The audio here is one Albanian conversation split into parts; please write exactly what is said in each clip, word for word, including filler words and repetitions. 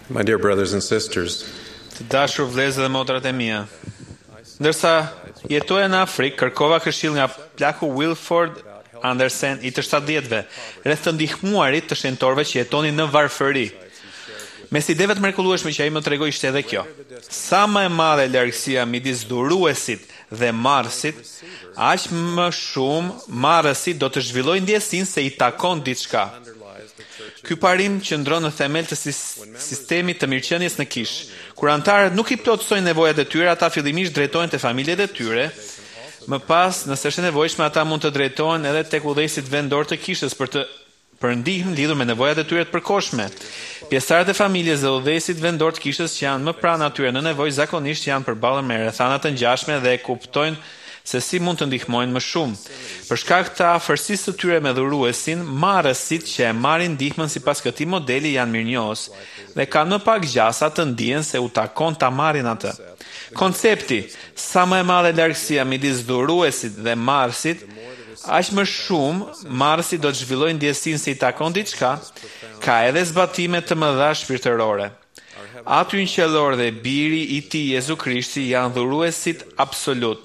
My dear brothers and sisters, Të dashur vëllezër dhe motrat e mia. Ndërsa jetoja në Afrikë, kërkova këshill nga plaku Wilford Andersen i të shtatëdhjetëve, rreth të ndihmuarit të shenjtorëve që jetonin në varfëri. Mes ideve të mrekullueshme që ai më tregoi ishte edhe kjo. Sa më e madhe largësia midis dhuruesit dhe marrësit, aq më shumë marrësi do të zhvillojë ndjesinë se i takon diçka. Ky parim qëndron në themel të sistemit të mirëqenies në kish. Kur antarët nuk i plotësojnë nevojat e tyre, ata fillimisht drejtohen te familjet e tyre. Më pas, nëse është e nevojshme, ata mund të drejtohen edhe tek udhëheqësit vendor të kishës për të për ndihmë lidhur me nevojat e tyre të përkohshme. Pjesëtarët e familjes dhe udhëheqësit vendor të kishës që janë më pranë atyre në nevojë zakonisht janë përballur me rrethana të ngjashme dhe e kuptojnë se si mund të ndihmojnë më shumë. Për shkak të afërsisë të tyre me dhuruesin, marrësit që e marrin ndihmën sipas këtij modeli janë mirënjohës dhe kanë më pak gjasa të ndihen se u takon ta marrin atë. Koncepti sa më e madhe largësia midis dhuruesit dhe marrësit, aq më shumë marrësi do të zhvillojë ndjesinë se i takon diçka, ka edhe zbatime të mëdha shpirtërore. Aty në qellor dhe biri i tij Jezu Krishti janë dhuruesit absolut.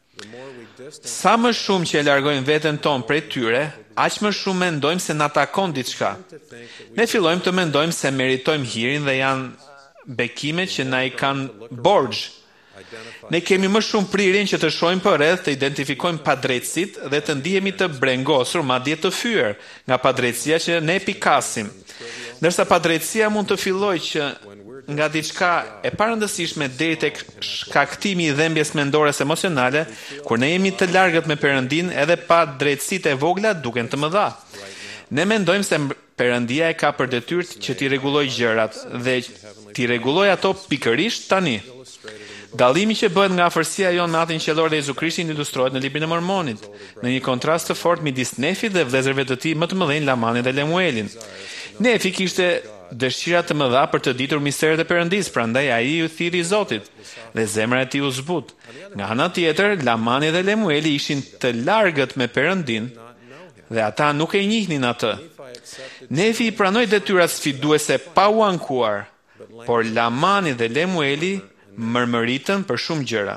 Sa më shumë që e largojmë veten tonë prej tyre, aq më shumë mendojmë se na takon diçka. Ne fillojmë të mendojmë se meritojmë hirin dhe janë bekime që na i kanë borxh. Ne kemi më shumë prirjen që të shohim përreth, të identifikojmë padrejtësitë dhe të ndihemi të brengosur, madje të fyer nga padrejtësia që ne pikasim. Ndërsa padrejtësia mund të fillojë që nga diçka e parëndësishme deri tek shkaktimi i dhembjes mendore e emocionale, kur ne jemi të largët me Perëndin, edhe pa drejtësitë e vogla duken të mëdha. Ne mendojmë se Perëndia e ka për detyrë që t'i rregullojë gjërat dhe t'i rregullojë ato pikërisht tani. Dallimi që bëhet nga afërsia jonë me atin qellor dhe Jezu Krishtin ilustrohet në librin e Mormonit, në një kontrast të fortë midis Nefit dhe vëllezërve të tij më të mëdhenj Lamanin dhe Lemuelin. Nefi kishte dëshira të mëdha për të ditur misteret e Perëndisë, prandaj ai u thirri Zotit dhe zemra e tij u zbut. Nga ana tjetër, Lamani dhe Lemueli ishin të largët me Perëndin dhe ata nuk e njihnin atë. Nefi i pranoi detyrat sfiduese pa u ankuar, por Lamani dhe Lemueli mërmëritën për shumë gjëra.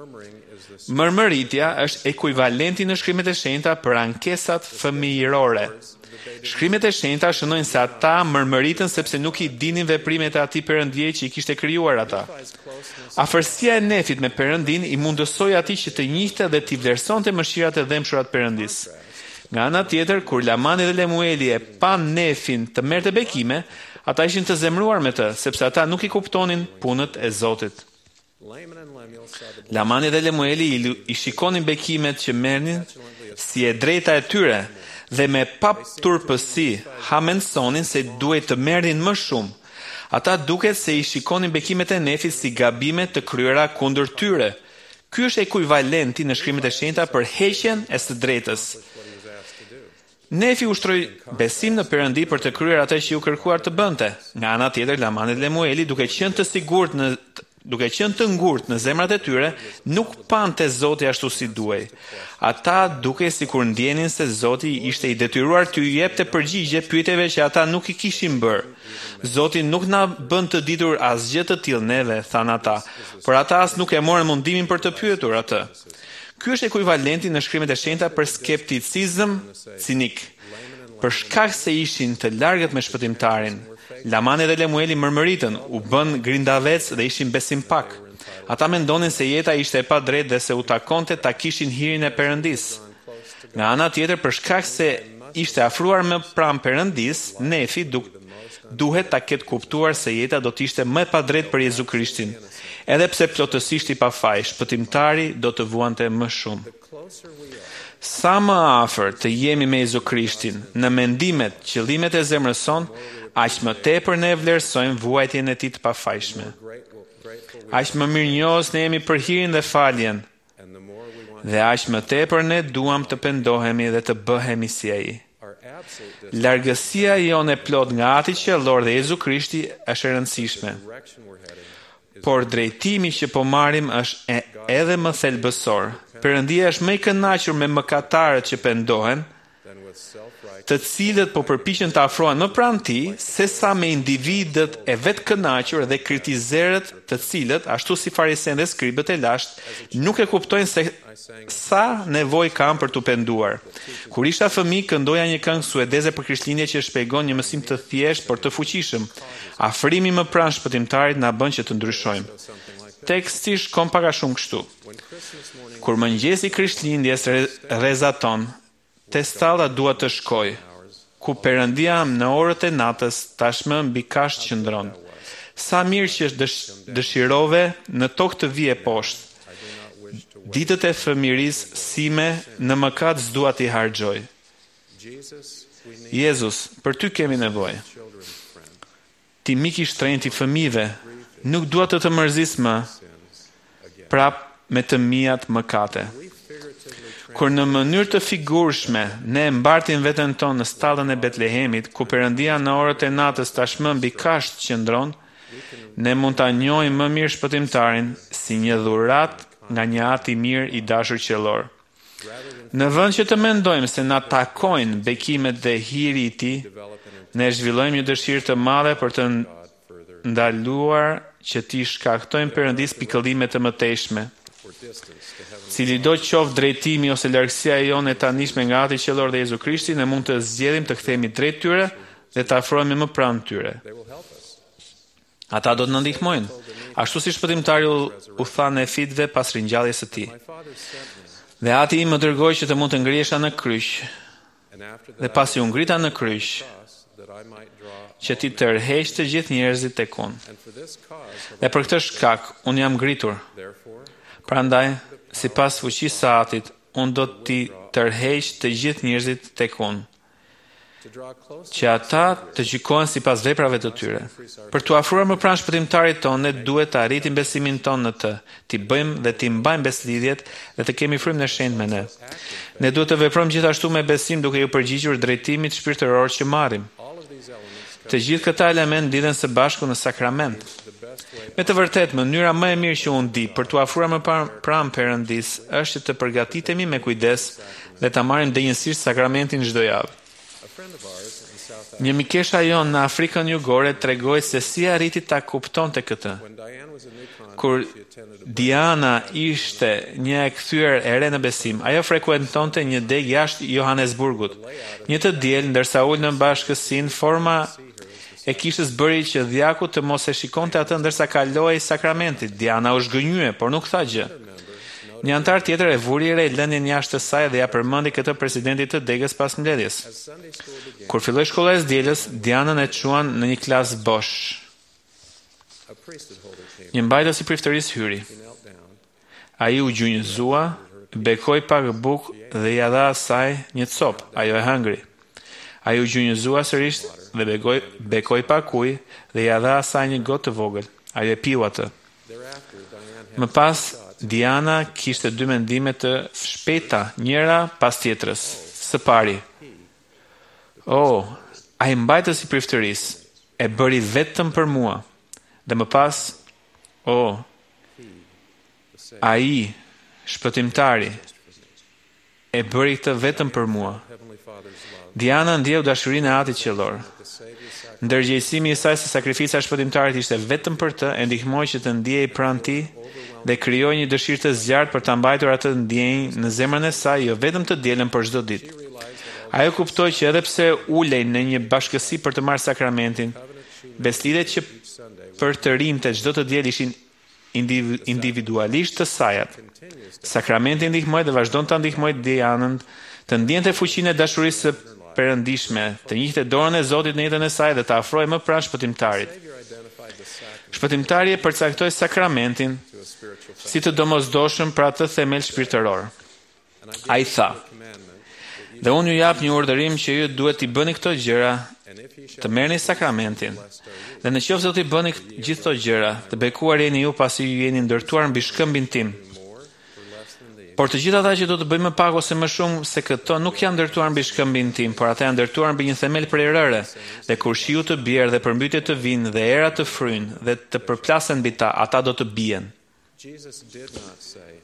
Mërmëritja është ekuivalenti në shkrimet e shenjta për ankesat fëmijërore. Shkrimet e shenjta shënojnë se ata mërmëritën sepse nuk i dinin veprimet e atij Perëndie që i kishte krijuar ata. Afërsia e Nefit me Perëndin i mundësoi atij që të njihte dhe t'i vlerësonte mëshirat e dëmshura të Perëndisë. Nga ana tjetër, kur Lamani dhe Lemueli e pa Nefin të merrte bekime, ata ishin të zemruar me të, sepse ata nuk i kuptonin punët e Zotit. Lamani dhe Lemueli i shikonin bekimet që merrnin si e drejta e tyre dhe me pa turpësi hamensonin se duhet të merrnin më shumë. Ata duket se i shikonin bekimet e Nefit si gabime të kryera kundër tyre. Ky është ekuivalenti në shkrimet e shenjta për heqjen e së drejtës. Nefi ushtroi besim në Perëndi për të kryer atë që u kërkuar të bënte. Nga ana tjetër, Lamani dhe Lemueli, duke qenë të sigurt në duke qenë të ngurtë në zemrat e tyre, nuk pante Zoti ashtu si duhej. Ata duke sikur ndjenin se Zoti ishte i detyruar t'u jepte përgjigje pyetjeve që ata nuk i kishin bërë. Zoti nuk na bën të ditur asgjë të tillë neve, thanë ata, por ata as nuk e morën mundimin për të pyetur atë. Ky është ekuivalenti në shkrimet e shenjta për skepticizëm cinik. Për shkak se ishin të largët me shpëtimtarin, Lamani dhe Lemueli mërmëritën, u bën grindavec dhe ishin besim pak. Ata mendonin se jeta ishte e padrejtë dhe se u takonte ta kishin hirin e Perëndisë. Nga ana tjetër, për shkak se ishte afruar më pranë Perëndisë, Nefi du duhet ta ketë kuptuar se jeta do të ishte më e padrejtë për Jezu Krishtin. Edhe pse plotësisht i pafaj, shpëtimtari do të vuante më shumë. Sa më afër të jemi me Jezu Krishtin, në mendimet, qëllimet e zemrës son, aq më tepër ne vlerësojmë vuajtjen e tij të pafajshme. Aq më mirënjohës ne jemi për hirin dhe faljen, dhe aq më tepër ne duam të pendohemi dhe të bëhemi si ai. Largësia jonë e plot nga Ati qellor dhe Jezu Krishti është e rëndësishme. Por drejtimi që po marrim është edhe më thelbësor. Perëndia është më i kënaqur me mëkatarët që pendohen të cilët po përpiqen të afrohen më pranë tij, sesa me individët e vetë kënaqur dhe kritizerët, të cilët, ashtu si farisenë dhe skribët e lashtë, nuk e kuptojnë se sa nevojë kanë për të penduar. Kur isha fëmijë, këndoja një këngë suedeze për Krishtlindje që shpjegon një mësim të thjeshtë por të fuqishëm. Afrimi më pranë shpëtimtarit na bën që të ndryshojmë. Teksti shkon pak a shumë kështu. Kur mëngjesi i Krishtlindjes rrezaton, te stalla dua të shkoj, ku Perëndia në orët e natës tashmë mbi kasht qëndron. Sa mirë që dësh, dëshirove në tokë të vije poshtë. Ditët e fëmirisë sime në mëkat s'dua t'i harxoj. Jezus, për ty kemi nevojë. Ti mik i shtrenjtë i fëmijëve, nuk dua të të mërzis më prap me të mijat mëkate. Kur në mënyrë të figurshme ne mbartim veten tonë në stallën e Betlehemit, ku Perëndia në orët e natës tashmë mbi kasht qëndron, ne mund ta njohim më mirë shpëtimtarin si një dhuratë nga një At i mirë i dashur qiellor. Në vend që të mendojmë se na takojnë bekimet dhe hiri i tij, ne zhvillojmë një dëshirë të madhe për të ndaluar që t'i shkaktojmë Perëndis pikëllime të mëtejshme. Cili do qoftë drejtimi ose largësia jonë e tanishme nga Ati qiellor dhe Jezu Krishti, ne mund të zgjedhim të kthehemi drejt tyre dhe të afrohemi më pranë tyre. Ata do të na ndihmojnë, ashtu si shpëtimtari u tha Nefitëve pas ringjalljes së tij. Dhe Ati im më dërgoi që të mund të ngrihesha në kryq. Dhe pasi u ngrita në kryq, që ti tërheq të gjithë njerëzit tek unë. Dhe për këtë shkak unë jam ngritur. Prandaj, sipas fuqisë së Atit, unë do t'i tërheq të gjithë njerëzit tek unë, që ata të gjykohen sipas veprave të tyre. Për t'u afruar më pranë shpëtimtarit tonë, ne duhet të arritim besimin tonë në të, t'i bëjmë dhe t'i mbajmë beslidhjet dhe të kemi frymën e shenjtë me ne. Ne duhet të veprojmë gjithashtu me besim duke u përgjigjur drejtimit shpirtëror që marrim. Të gjithë këta element lidhen së bashku në sakrament. Me të vërtet, mënyra më e mirë që unë di për t'u afruar më pranë Perëndis është të përgatitemi me kujdes dhe ta marrim denjësisht sakramentin çdo javë. Një mikesha jonë në Afrikën Jugore tregoi se si arriti ta kuptonte këtë. Kur Diana ishte një e kthyer e re në besim, ajo frekuentonte një deg jashtë Johannesburgut. Një të diel, ndërsa ul në bashkësinë, forma e kishës bëri që djaku të mos e shikonte atë ndërsa kaloi sakramentit. Diana u zgënjye, por nuk tha gjë. Një antar tjetër e vuri re lëndjen jashtë të saj dhe ja përmendi këtë presidentit të degës pas mbledhjes. Kur filloi shkolla e dielës, Dianën e çuan në një klasë bosh. Një mbajtës i priftërisë hyri. Ai u gjunjëzua, bekoi pak bukë dhe ja dha asaj një copë. Ajo e hëngri. Ai u gjunjëzua sërish dhe bekoi, bekoi pak ujë dhe ja dha asaj një gotë të vogël. Ajo e piu atë. Më pas, Diana kishte dy mendime të shpejta, njëra pas tjetrës. Së pari, oh, ai mbajtës i priftërisë e bëri vetëm për mua. Dhe më pas, oh, ai, shpëtimtari, e bëri këtë vetëm për mua. Diana ndjeu dashurinë e Atit qiellor. Ndërgjegjësimi i saj se sakrifica e shpëtimtarit ishte vetëm për të, e ndihmoi që të ndiej pranë tij dhe krijoi një dëshirë të zgjartë për ta mbajtur atë ndjenjë në zemrën e saj, jo vetëm të dielën por çdo ditë. Ajo kuptoi që edhe pse ulej në një bashkësi për të marrë sakramentin, beslidhet që për të rinte çdo të diel ishin individualisht të sajat. Sakramenti ndihmoi dhe vazhdon ta ndihmojë Dianën të ndjente fuqinë e dashurisë së perëndishme, të njihte dorën e Zotit në jetën e saj dhe të afrohej më pranë shpëtimtarit. Shpëtimtari e përcaktoi sakramentin si të domosdoshëm për atë themel shpirtëror. Ai tha: "Dhe unë ju jap një urdhërim që ju duhet t'i bëni këto gjëra, të merrni sakramentin. Dhe në qoftë se do t'i bëni gjithë këto gjëra, të bekuar jeni ju pasi ju jeni ndërtuar mbi shkëmbin tim. Por të gjithë ata që do të bëjmë më pak ose më shumë se këto nuk janë ndërtuar mbi shkëmbin tim, por ata janë ndërtuar mbi një themel prerëre, dhe kur shiu të bjerë dhe përmbytjet të vinë dhe era të frynë dhe të përplasen mbi ta, ata do të bien."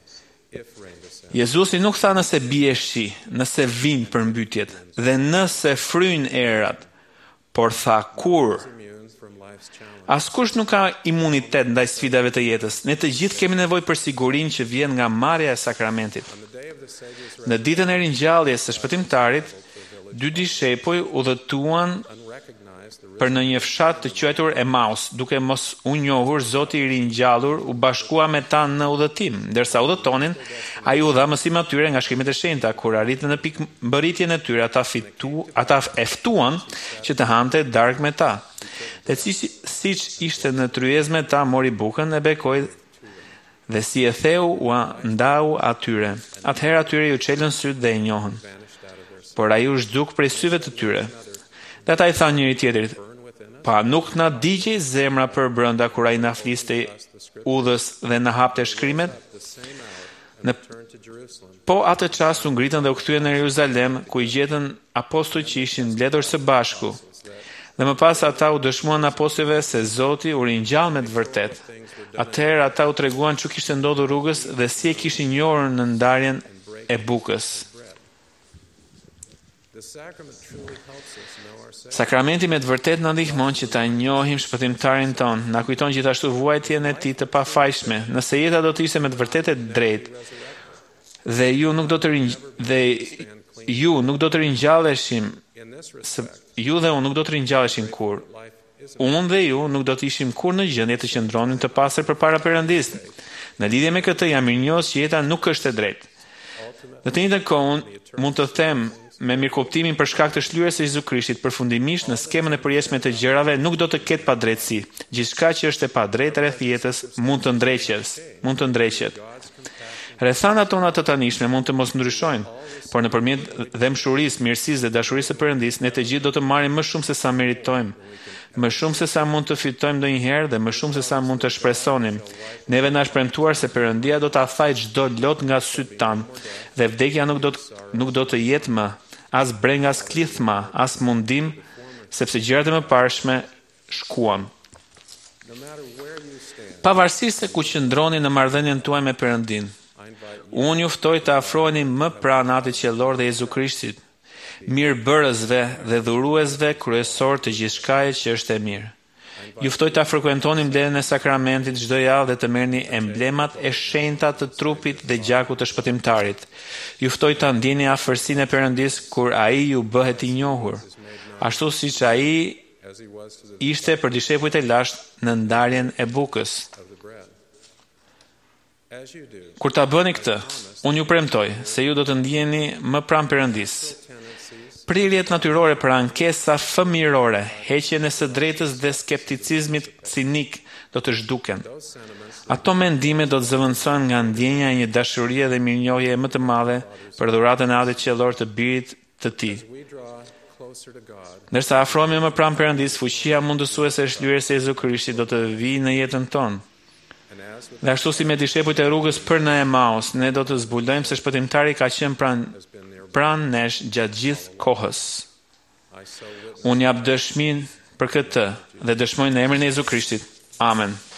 Jezusi nuk tha nëse bie shi, nëse vin përmbytjet dhe nëse fryn erat, por tha kur. Askush nuk ka imunitet ndaj sfidave të jetës. Ne të gjithë kemi nevojë për sigurinë që vjen nga marrja e sakramentit. Në ditën e ringjalljes së shpëtimtarit, dy dishepuj udhëtuan për në një fshat të quajtur Emaus, duke mos u njohur Zoti i ringjallur u bashkua me ta në udhëtim, ndërsa udhëtonin, ai u dha mësim atyre nga shkrimet e shenjta. Kur arritën në pikë mbërritjen e tyre, ata fitu, ata e ftuan që të hante darkë me ta. Dhe si, siç ishte në tryezë me ta, mori bukën e bekoi dhe si e theu u ndau atyre. Atëherë atyre ju çelën syt dhe e njohën. Por ai u zhduk prej syve të tyre. Dhe ata i thanë njëri tjetrit: "Pa nuk na digjej zemra për brenda kur ai na fliste udhës dhe na hapte shkrimet?" Në po atë çast u ngritën dhe u kthyen në Jeruzalem, ku i gjetën apostujt që ishin mbledhur së bashku. Dhe më pas ata u dëshmuan apostujve se Zoti u ringjall me të vërtet. Atëherë ata u treguan çu kishte ndodhur rrugës dhe si e kishin njohur në ndarjen e bukës. Sakramenti me të vërtet na ndihmon që ta njohim shpëtimtarin ton, na kujton gjithashtu vuajtjen e tij të pafajshme. Nëse jeta do të ishte me të vërtetë e drejtë dhe ju nuk do të rinj... dhe ju nuk do të ringjalleshim, se ju dhe unë nuk do të ringjalleshim kur. Unë dhe ju nuk do të ishim kur në gjendje të qëndronim të pastër përpara Perëndis. Në lidhje me këtë jam mirënjohës që jeta nuk është e drejtë. Në të njëjtën kohë mund të them me mirëkuptimin për shkak të shlyrjes së Jezu Krishtit, përfundimisht në skemën e përjetshme të gjërave nuk do të ketë padrejtësi. Gjithçka që është e padrejtë rreth jetës mund të ndreqet, mund të ndreqet. Rrethanat tona të tanishme mund të mos ndryshojnë, por nëpërmjet dëmshurisë, mirësisë dhe dashurisë së Perëndis, ne të gjithë do të marrim më shumë se sa meritojmë, më shumë se sa mund të fitojmë ndonjëherë dhe më shumë se sa mund të shpresonim. Neve na është premtuar se Perëndia do ta thajë çdo lot nga sytë tan, dhe vdekja nuk do të, nuk do të jetë më as breng as klithma, as mundim, sepse gjërat e mëparshme shkuan. Pavarësisht se ku qëndroni në marrëdhënien tuaj me Perëndin, unë ju ftoj të afroheni më pranë Atit Qiellor dhe Jezu Krishtit, mirëbërësve dhe dhuruesve kryesor të gjithçkaje që është e mirë. Ju ftoj ta frekuentoni mbledhjen e sakramentit çdo javë dhe të merrni emblemat e shenjta të trupit dhe gjakut të shpëtimtarit. Ju ftoj ta ndjeni afërsinë e Perëndis kur ai ju bëhet i njohur, ashtu siç ai ishte për dishepujt e lashtë në ndarjen e bukës. Kur ta bëni këtë, unë ju premtoj se ju do të ndjeni më pranë Perëndis. Prirjet natyrore për ankesa fëmijërore, heqjen e së drejtës dhe skepticizmit cinik do të zhduken. Ato mendime do të zëvendësohen nga ndjenja e një dashurie dhe mirënjohje më të madhe për dhuratën e Atit Qiellor të Birit të Tij. Ndërsa afrohemi më pranë Perëndis, fuqia mundësuese e shlyrjes së Jezu Krishtit do të vijë në jetën tonë. Dhe ashtu si me dishepujt e rrugës për në Emaus, ne do të zbulojmë se shpëtimtari ka qenë pranë pranë nesh gjatë gjithë kohës. Unë jap dëshmin për këtë dhe dëshmoj në emrin e Jezu Krishtit. Amen.